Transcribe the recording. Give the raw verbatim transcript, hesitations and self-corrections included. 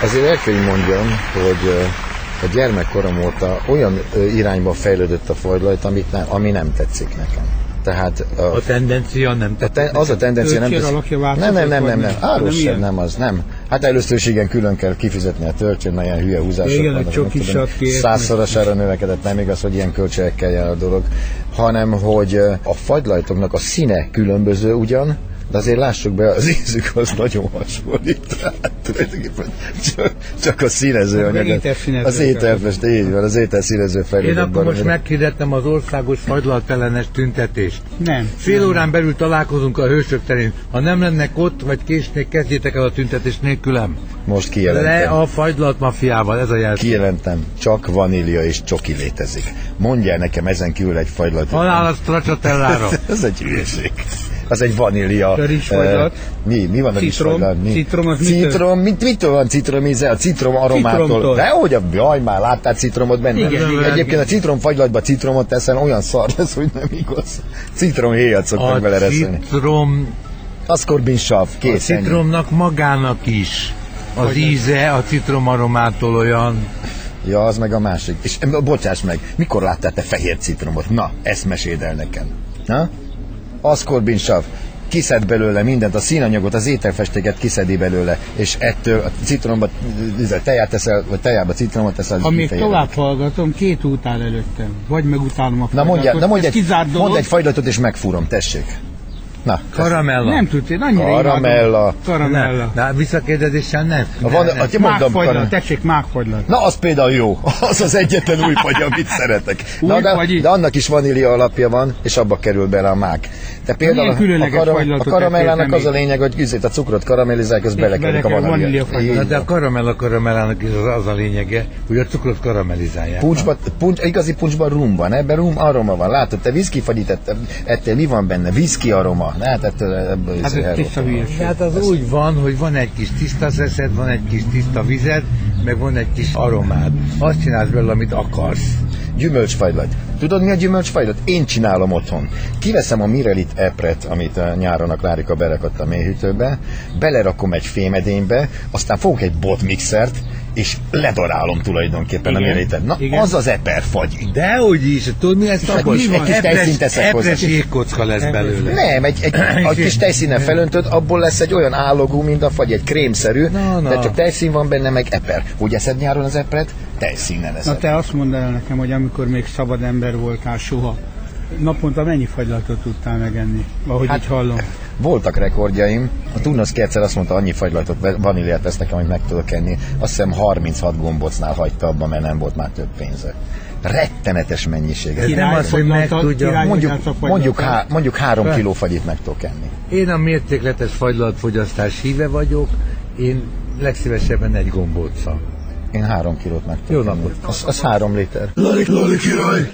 Azért el kell mondjam, hogy a gyermekkorom óta olyan irányba fejlődött a fagylalt, amit nem, ami nem tetszik nekem. Tehát a, a tendencia nem tetszik. Az a tendencia nem tetszik. Nem, nem, nem, nem, nem. Árus sem, nem az, nem. Hát először is igen, külön kell kifizetni a töltsön, mert ilyen hülye húzások igen, vannak. Százszorosára növekedett, nem igaz, hogy ilyen költségekkel jár a dolog, hanem hogy a fagylajtoknak a színe különböző ugyan, de azért lássuk be, az ízük az nagyon hasonlít. Tehát tulajdonképpen csak, csak a színező anyag. Az ételfest, így van, az étel színező fejlődött. Én akkor most meghirdettem az országos fagylaltellenes tüntetést. Nem. Fél nem. órán belül találkozunk a Hősök terén. Ha nem lennek ott, vagy késnék, kezdjétek el a tüntetést nélkülem. Most kijelentem. Le a fagylalt mafiával, ez a jelző. Kijelentem, csak vanília és csoki létezik. Mondjál nekem ezen kívül egy fagylat. Halál a stracciatellára. Ez egy hülyeség. Az egy vanília. Uh, mi, mi van a rizsfagylat? Citrom, az citrom, mit, mitől van citromize? A citrom aromától. De hogy a, jaj, már láttál citromot benne? Igen, igen, Egyébként igen. a citromfagylatba citromot teszel, olyan szar lesz, hogy nem igaz. Citromhéjat szoktak belereszteni. Citrom... Aszkorbinsav, kész. A citromnak magának is. Az hogy íze a citrom aromától olyan... Ja, az meg a másik. És bocsáss meg, mikor láttál te fehér citromot? Na, ezt meséld el nekem. Na? Aszkorbinsav, kiszed belőle mindent, a színanyagot, az ételfestéket kiszedi belőle, és ettől a citromba teját teszel, vagy tejába citromot teszel. Ha még tovább hallgatom, két út áll előttem. Vagy megutálom a fagylatot. Na mondj, na mondj, egy, mondj egy fagylatot, és megfúrom, tessék. Na, karamella. Nem tudsz, én annyira karamella. Karamella. Na, visszakérdezéssel nem. A van, nem, nem. Mágfagylat, tessék, mágfagylat. Na, az például jó. Az az egyetlen új fagy, amit szeretek. Na, de, de annak is vanília alapja van, és abba kerül bele a mák. De például a, a, karam, a karamellának az a lényeg, hogy üzét a cukrot karamellizálják, az belekerik a vanília. De a karamella karamellának is az, az a lényege, hogy a cukrot karamellizálják. Puncsba, puncs, igazi puncsban rum van, ebben rum aroma van. Látod, te viszki fagyit ettél, mi van benne? Viszki aroma. Hát, ebből hát, ez hát az ez úgy van, hogy van egy kis tiszta szeszed, van egy kis tiszta vized, meg van egy kis aromád. Azt csinálsz belőle, amit akarsz. Gyümölcsfagylat. Tudod, mi a gyümölcsfagylat? Én csinálom otthon. Kiveszem a Mirelit epret, amit nyáron a Klárika berakott a mélyhűtőbe, belerakom egy fémedénybe, aztán fogok egy botmixert, és ledarálom tulajdonképpen igen, a Mirelitet. Na, igen. Az az eperfagy. Dehogy is, tudod mi ezt akkor? Egy kis tejszínt teszek hozzá. Epres jégkocka lesz belőle. Nem, egy, egy, egy kis tejszínnel felöntöd, abból lesz egy olyan állogú, mint a fagy, egy krémszerű, no, no. de csak tejszín van benne, meg eper. Úgy eszed nyáron az epret? Tejszínnel eszed. Na te azt mondd el nekem, hogy amikor még szabad ember voltál soha, naponta mennyi fagylatot tudtál megenni? Ahogy hát, így hallom. Voltak rekordjaim. A Tunosz kétszer azt mondta, annyi fagylatot, vaníliát vesz nekem, hogy meg tudok enni. Azt hiszem harminchat gombócnál hagyta abba, mert nem volt már több pénze. Rettenetes mennyiséget. Ez nem az, hogy meg tudja. Mondjuk, mondjuk, há, mondjuk három kiló fagyit meg tudok enni. Én a mértékletes fagylatfogyasztás híve vagyok. Én legszívesebben egy gombóccal. Én három kilót meg tudok enni. Jó napot. Az, az három liter. Lali, Lali király!